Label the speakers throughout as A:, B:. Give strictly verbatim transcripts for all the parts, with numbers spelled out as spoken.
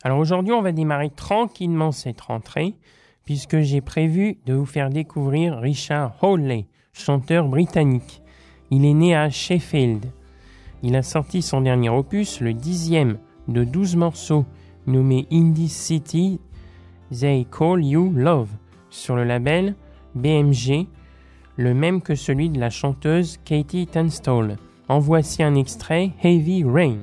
A: Alors aujourd'hui, on va démarrer tranquillement cette rentrée, puisque j'ai prévu de vous faire découvrir Richard Hawley, chanteur britannique. Il est né à Sheffield. Il a sorti son dernier opus, le dixième de douze morceaux, nommé In This City, They Call You Love, sur le label B M G, le même que celui de la chanteuse Katie Tunstall. En voici un extrait, Heavy Rain.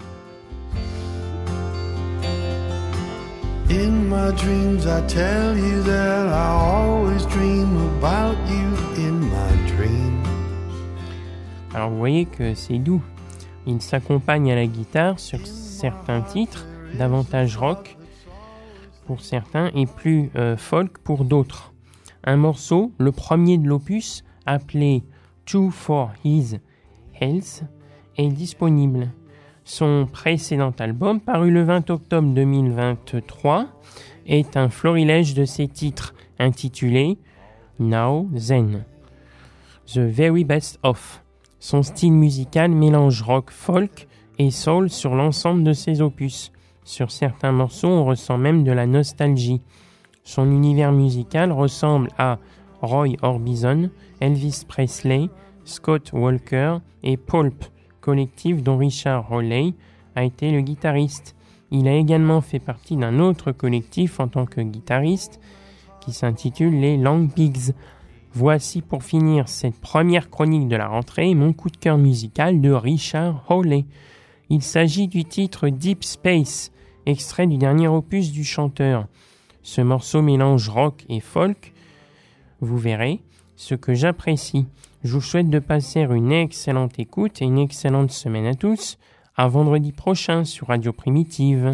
B: In my dreams I tell you that I always dream about you in my dreams.
A: Alors vous voyez que c'est doux. Il s'accompagne à la guitare sur certains titres, davantage rock pour certains et plus euh, folk pour d'autres. Un morceau, le premier de l'opus, appelé Two for His Health, est disponible. Son précédent album, paru le vingt octobre deux mille vingt-trois, est un florilège de ses titres intitulé Now Then, The Very Best Of. Son style musical mélange rock, folk et soul sur l'ensemble de ses opus. Sur certains morceaux, on ressent même de la nostalgie. Son univers musical ressemble à Roy Orbison, Elvis Presley, Scott Walker et Pulp, collectif dont Richard Hawley a été le guitariste. Il a également fait partie d'un autre collectif en tant que guitariste qui s'intitule les Long Pigs. Voici pour finir cette première chronique de la rentrée mon coup de cœur musical de Richard Hawley. Il s'agit du titre Deep Space, extrait du dernier opus du chanteur. Ce morceau mélange rock et folk. Vous verrez ce que j'apprécie. Je vous souhaite de passer une excellente écoute et une excellente semaine à tous. À vendredi prochain sur Radio Primitive.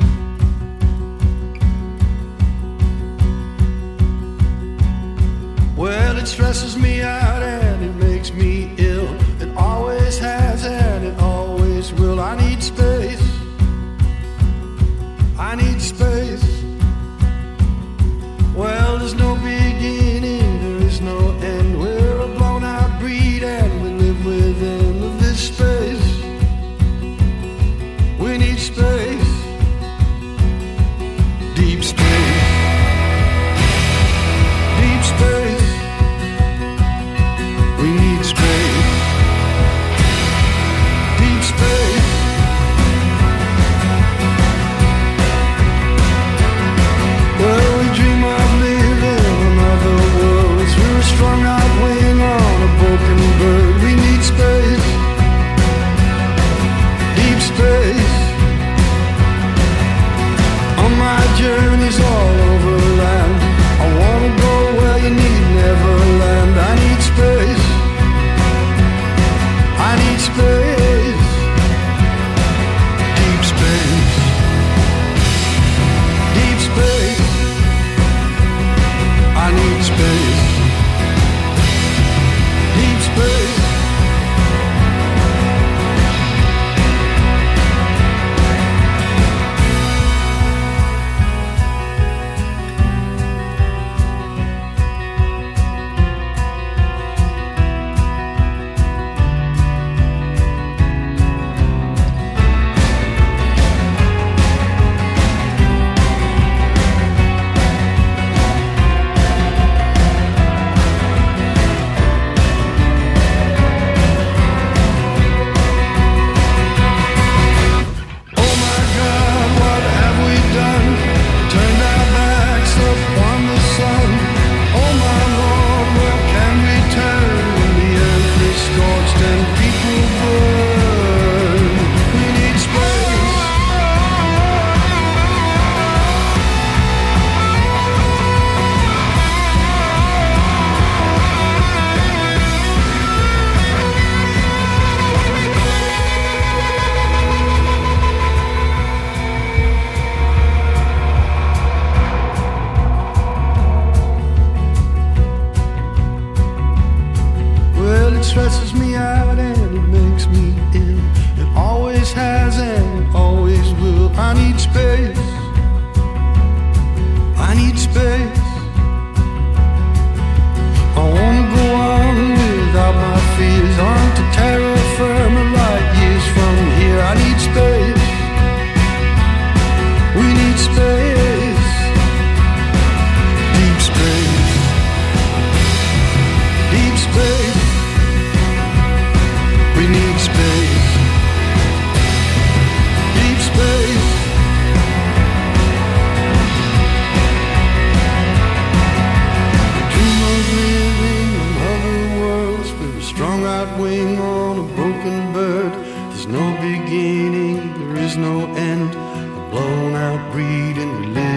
B: Well, it stresses me out and it makes me ill. It always has and it always will. I need space. I need space. Well, there's no beginning, there is no end. We're a blown out breed and we live within this space. We need space. Deep space. Deep space. We need space. Deep space. Well, we dream of living in other worlds. We're a strung out wing on a broken bird. We need space. Deep space. On my journeys all over land, I wanna go where you need Neverland. I need space. I need space. Deep space. Deep space. I need space. Deep space. need space, deep space, deep space. We need space, deep space. Dream of living on other worlds with a strong right wing on a broken bird. There's no beginning, there is no end. A blown out breed and we live